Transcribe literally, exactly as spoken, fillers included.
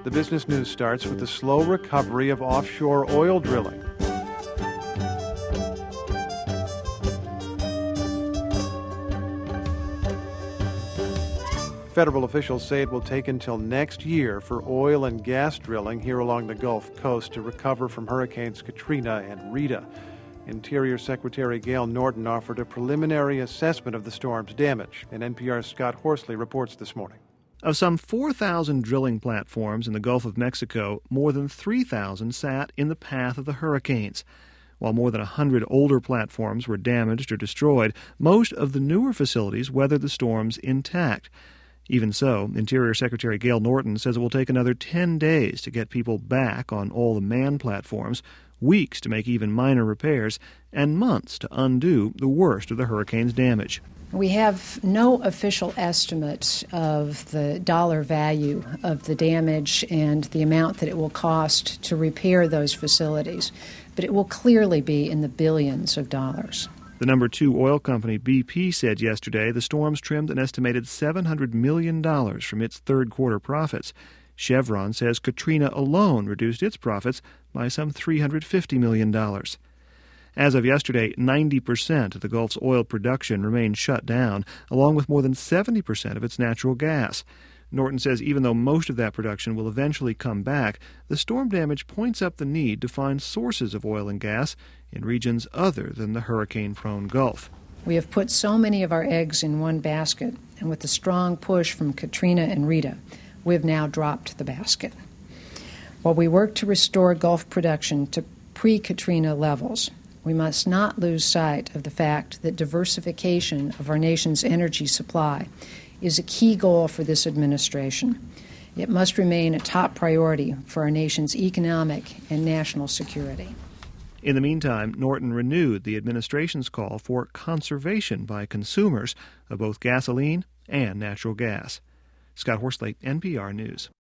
The business news starts with the slow recovery of offshore oil drilling. Federal officials say it will take until next year for oil and gas drilling here along the Gulf Coast to recover from Hurricanes Katrina and Rita. Interior Secretary Gail Norton offered a preliminary assessment of the storm's damage, and N P R's Scott Horsley reports this morning. Of some four thousand drilling platforms in the Gulf of Mexico, more than three thousand sat in the path of the hurricanes. While more than one hundred older platforms were damaged or destroyed, most of the newer facilities weathered the storms intact. Even so, Interior Secretary Gail Norton says it will take another ten days to get people back on all the manned platforms, weeks to make even minor repairs, and months to undo the worst of the hurricane's damage. We have no official estimate of the dollar value of the damage and the amount that it will cost to repair those facilities, but it will clearly be in the billions of dollars. The number two oil company, B P, said yesterday the storms trimmed an estimated seven hundred million dollars from its third quarter profits. Chevron says Katrina alone reduced its profits by some three hundred fifty million dollars. As of yesterday, ninety percent of the Gulf's oil production remained shut down, along with more than seventy percent of its natural gas. Norton says even though most of that production will eventually come back, the storm damage points up the need to find sources of oil and gas in regions other than the hurricane-prone Gulf. We have put so many of our eggs in one basket, and with the strong push from Katrina and Rita, we have now dropped the basket. While we work to restore Gulf production to pre-Katrina levels, we must not lose sight of the fact that diversification of our nation's energy supply is a key goal for this administration. It must remain a top priority for our nation's economic and national security. In the meantime, Norton renewed the administration's call for conservation by consumers of both gasoline and natural gas. Scott Horsley, N P R News.